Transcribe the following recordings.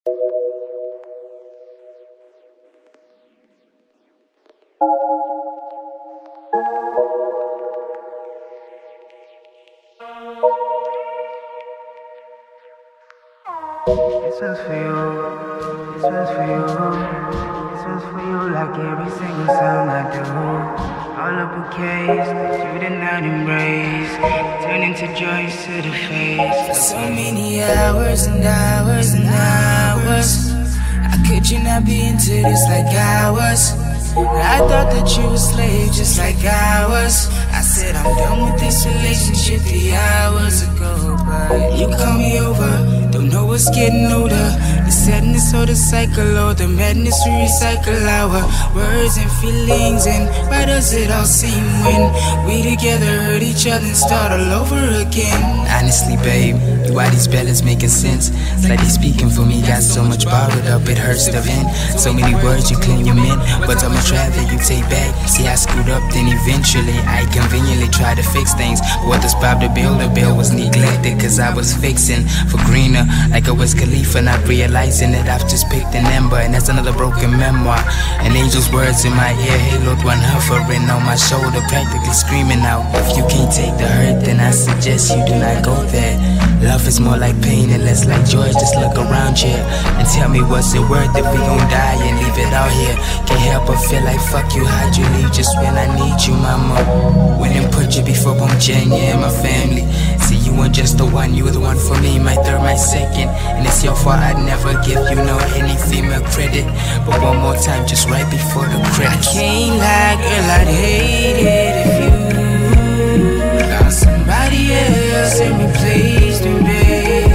This one's for you, this one's for you, this one's for you like every single song I do. All the bouquets that you did not embrace, turn into joys to the face. For so many hours and hours and hours, how could you not be into this like I was? I thought that you were a slave just like I was. I said I'm done with this relationship 3 hours ago, but you call me over. Don't know what's getting older. The sadness or the cycle or the madness we recycle our words and feelings. And why does it all seem when we together hurt each other and start all over again? Honestly, babe, why these ballads making sense? It's like they speaking for me, got so much bottled up, it hurts to vent. So many words you claim you meant, but I'm a try that you take back. See, I screwed up, then eventually I conveniently tried to fix things. What does Bob the bill was neglected, cause I was fixing for greener, like I was Khalifa, not realizing that I've just picked an ember. And that's another broken memoir. An angel's words in my ear, haloed one hovering on my shoulder, practically screaming out, if you can't take the hurt, then I suggest you do not go there. Love is more like pain and less like joy. Just look around here and tell me, what's it worth if we gon' die and leave it out here? Can't help but feel like fuck you, how'd you leave just when I need you, mama? When and put you before Bomjang, yeah, my family. See, you weren't just the one, you were the one for me, my third, my second. And it's your fault, I'd never give you no any female credit. But one more time, just right before the credits. I can't lie, girl, I'd hate it if you found somebody else and replaced me, babe.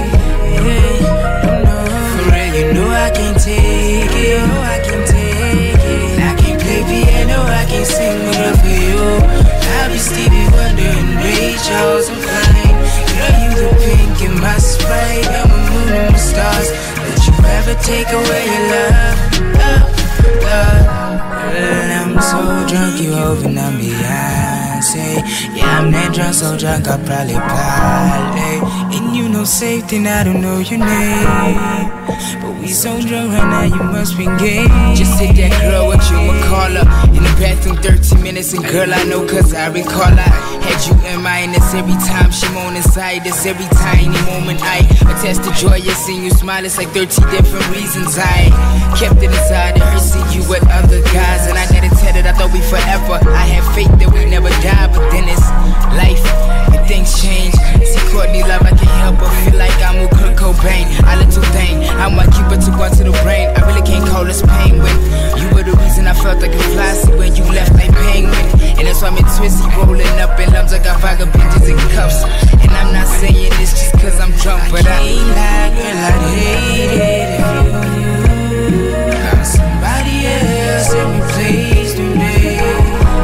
For real, you know I can't take it, I can't take it. I can't play piano, I can't sing, but up for you I'll be Stevie Wonder and Ray Charles, I'm fine. Girl, you the pink in my Sprite, I'm a moon and the stars. Don't you ever take away your love, love. Girl, I'm so drunk, you hoping I'm Beyonce. Yeah, I'm that drunk, so drunk I probably parlay. And you know safe, then I don't know your name. But we so drunk right now, you must be gay. Just hit that girl, what you ma call her? In the bathroom 13 minutes, and girl, I know cause I recall I had you in mind. It's every time she moan inside, it's every tiny moment I attest to joyous seeing you smile. It's like 13 different reasons I kept it inside of her, see you with other guys. And I didn't tell it, I thought we forever. I had faith that we never die, but then it's life and things change. See Courtney Love, I can't help but feel like I'm with Kurt Cobain. I little thing, I'm what Cupid took one to the brain. I really can't call this pain when you were the reason I felt like a fly. See when you left like penguin, and that's why I'm twisty, rolling up in lumps. I got vagabonds in cuffs, and I'm not saying this just cause I'm drunk, but I can't lie, girl, I'd hate it if you found somebody else and replaced me, babe.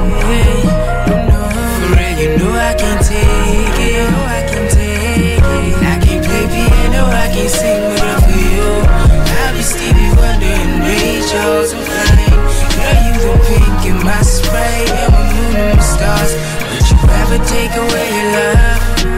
For real, you know I can't take it, I can't take it. I can't play piano, I can't sing, but up for you I'll be Stevie Wonder and Ray Charles, I'm fine. Girl, you the pink in my Sprite, I'm a moon and the stars. Don't you ever take away your love.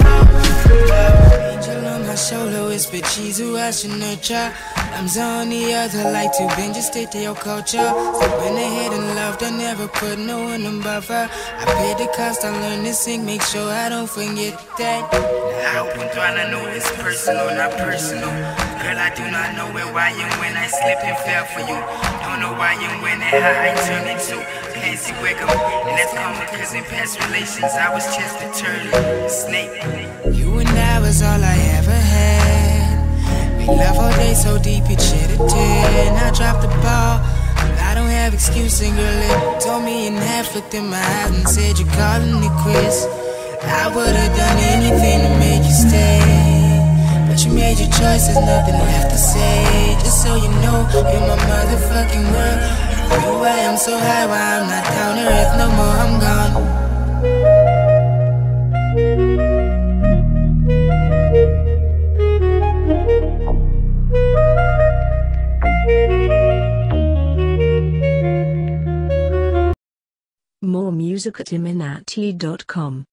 Angel on my shoulder, whisper cheese, who I should nurture. I'm on the other, like to bend, just stay to your culture. Step in ahead and love, don't never put no one above her. I paid the cost, I learned to sing, make sure I don't forget that. I open trying to know it's personal, not personal. Girl, I do not know where, why, and when I slip and fell for you. Don't know why and when and how I turned into Pansy Wickham. And that's common cause in past relations I was Chester Turley, Snake. You and I was all I ever had. We love all day so deep it shed a tear. And I dropped the ball, I don't have excuse, and girl, it told me in half, looked in my eyes and said you're calling it quits. I would've done anything to make you stay, but you made your choice, there's nothing left to say. Just so you know, you're my motherfucking world. You know I am so high, why I'm not down to earth no more, I'm gone. More music at iminati.com.